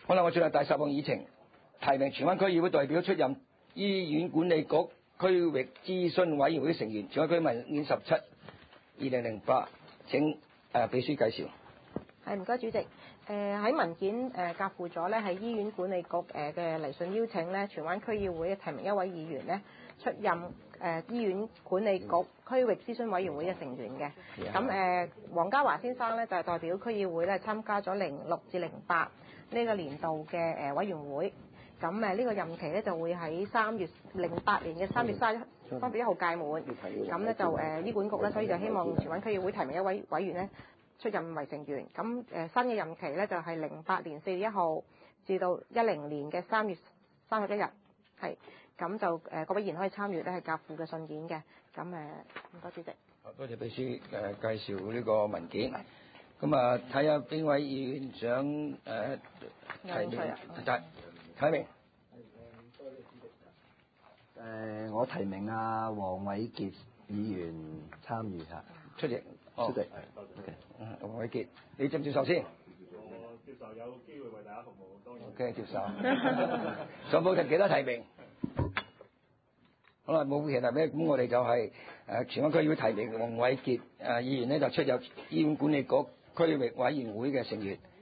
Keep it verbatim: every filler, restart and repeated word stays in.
好啦，我進入第十項議程，提名荃灣區議會代表出任醫院管理局區域諮詢委員會成員。荃灣區文件十七，二零零八，請誒秘書介紹。 係，唔該主席。誒、呃、喺文件誒夾附咗咧，係醫院管理局誒嘅嚟信邀請咧，荃灣區議會提名一位議員咧出任誒、呃、醫院管理局區域諮詢委員會嘅成員嘅。咁誒黃家華先生咧就係、是、代表區議會咧參加咗零六至零八呢個年度嘅誒、呃、委員會。咁誒呢個任期咧就會喺三月零八年嘅三月三三十一號屆滿。咁咧就誒、呃、醫管局咧，所以就希望荃灣區議會提名一位委員咧出任為成員。咁誒、呃、新嘅任期咧就係零八年四月一號至到一零年嘅三月三十一日。係，咁就誒、呃、各位議員可以參與咧係夾附嘅信件嘅。咁誒唔該主席。 好，多謝秘書誒、呃、介紹呢個文件。咁啊睇下邊位議員想誒、呃、提名？提名。 誒、呃，我提名啊黃偉傑議員參與下出席， 哦、出席。 OK， 嗯，黃偉傑，你接唔接受先？ 我接受，有機會為大家服務，當然。 OK， 接受。上報提幾多提名？好啦，冇其他咩，咁我哋就係、是、誒、呃、荃灣區議會提名黃偉傑誒議員呢，就出任醫院管理局區域委員會嘅成員。